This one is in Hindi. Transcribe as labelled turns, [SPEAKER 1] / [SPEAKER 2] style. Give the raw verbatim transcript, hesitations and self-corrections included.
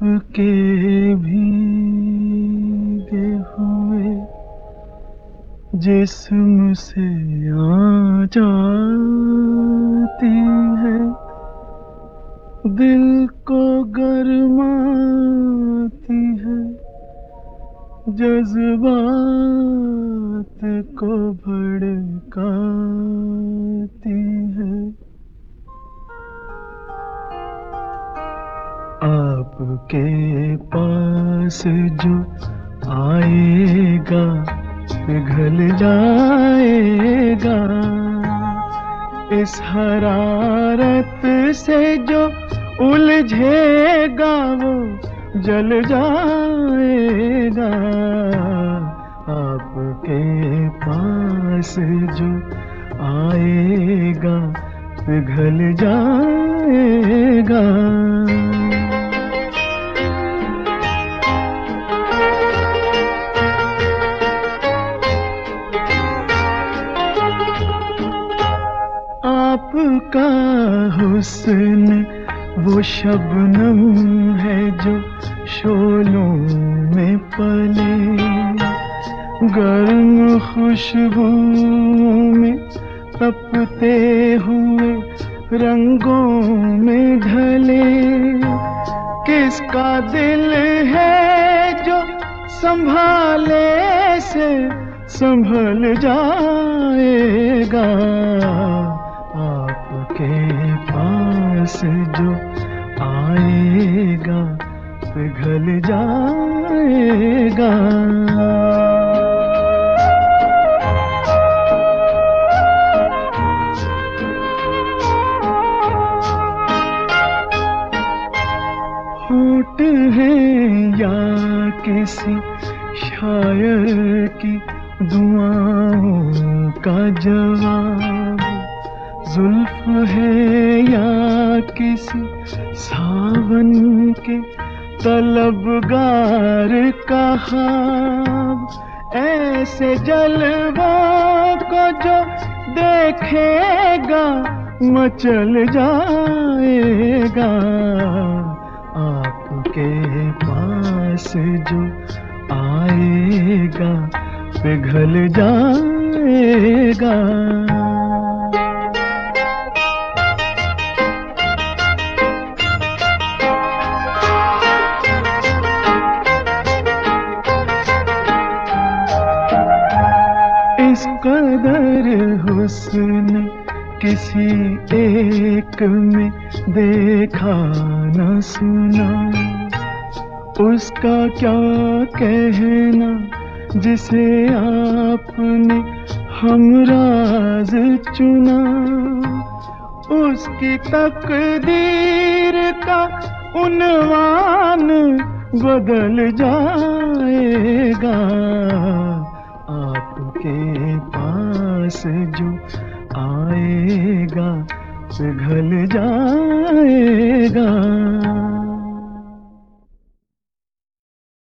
[SPEAKER 1] आपके भीगे हुए जिस्म से आ जाती है, दिल को गरमाती है, जज्बात को भड़काती है। आपके पास जो आएगा पिघल जाएगा, इस हरारत से जो उलझेगा वो जल जाएगा। आपके पास जो आएगा पिघल जाएगा। आपका हुस्न वो शबनम है जो शोलों में पले, गर्म खुशबू में तपते हुए रंगों में ढले। किसका दिल है जो संभाले से संभल जाएगा। आपके पास जो आएगा पिघल जाएगा। होठ है या किसी शायर की दुआओं का जवाब, जुल्फ है या किसी सावन के तलबगार का ख्वाब, ऐसे जलवों को जो देखेगा मचल जाएगा। आपके पास जो आएगा पिघल जाएगा। इस कदर हुस्न किसी एक में देखा न सुना, उसका क्या कहना जिसे आपने हमराज चुना। उसकी तकदीर का उन्वान बदल जाएगा। आपके पास जो आएगा पिघल जाएगा।